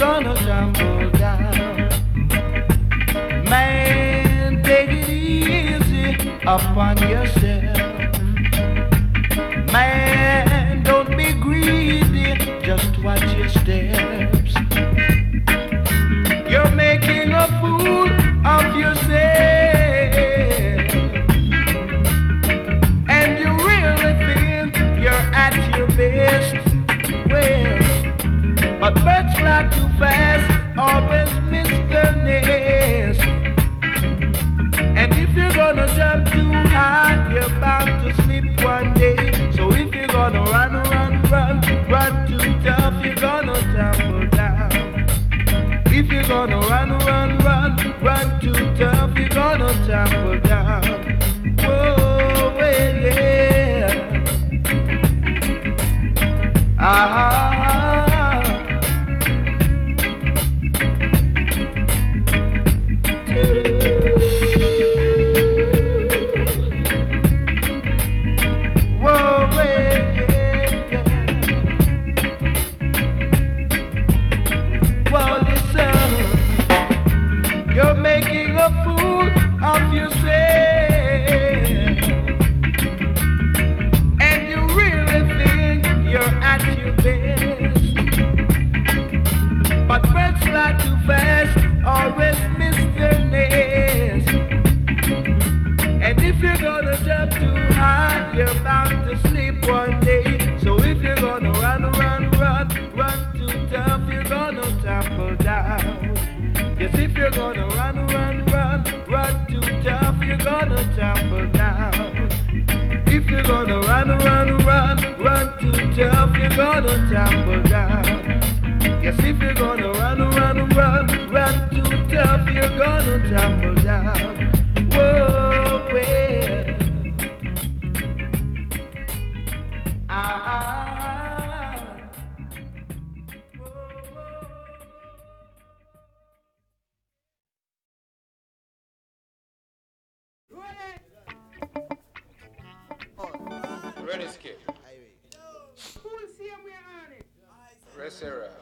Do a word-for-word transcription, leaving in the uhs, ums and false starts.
gonna tumble down. Man, take it easy upon yourself. Man, don't be greedy, just watch your steps. You're making a fool of yourself, and you really think you're at your best. Well, but birds fly too fast, always miss their nest. And if you're gonna jump too high, you're bound to slip one day. So if you're gonna run, run, run, run too tough, you're gonna tumble down. If you're gonna run, run, run, run too tough, you're gonna tumble down. Whoa, well, yeah. Ah. Of yourself, and you really think you're at your best. But birds fly too fast, always miss their nest. And if you're gonna jump too high, you're bound to sleep one day. So if you're gonna run, run, run, run too tough, you're gonna tumble down. Yes, if you're gonna run, run, run, run too tough, you're gonna tumble down. If you're gonna run, run, run, run too tough, you're gonna tumble down. Yes, if you're gonna run, run, run, run too tough, you're gonna tumble down. Whoa, well. Ah. Ready, Skip. Resera.